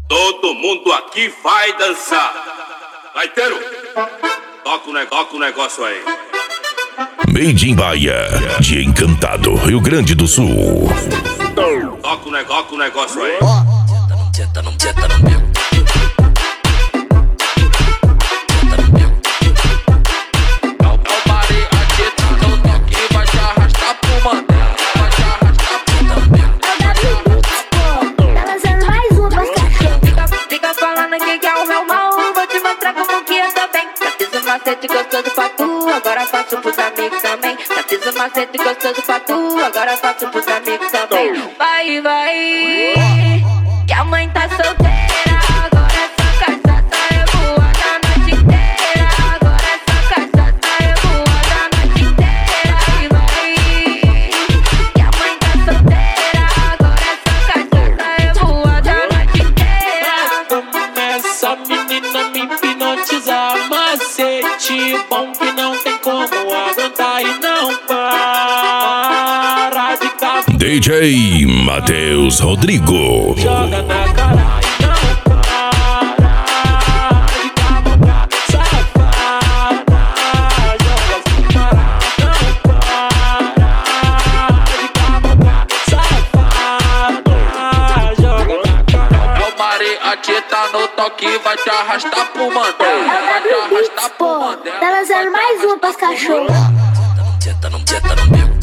Todo mundo aqui vai dançar. Gaiteiro, toca o negócio aí. Made in Bahia, de Encantado, Rio Grande do Sul. Toca o negócio aí. Senta no meu. Macete gostoso pra tu, agora faço pros amigos também. Já fiz um macete gostoso pra tu, agora faço pros amigos também. Vai, que a mãe tá solteira, agora essa cachaça revoada a noite inteira. Agora essa cachaça revoada a noite inteira. Vai, que a mãe tá solteira, agora essa cachaça revoada a noite inteira. Essa menina me hipnotiza, macete bom que não tem como aguentar e não para de cabo. DJ Matheus Rodrigo. Joga na cara e não para de cabo, safada. Joga sem parar, não para de cabo, safada. Joga na cara. É o mariachi, tá no toque, vai te arrastar pro mandel. Vai te arrastar pro mandel. Tá lançando mais um pras cachorros. Senta no meu.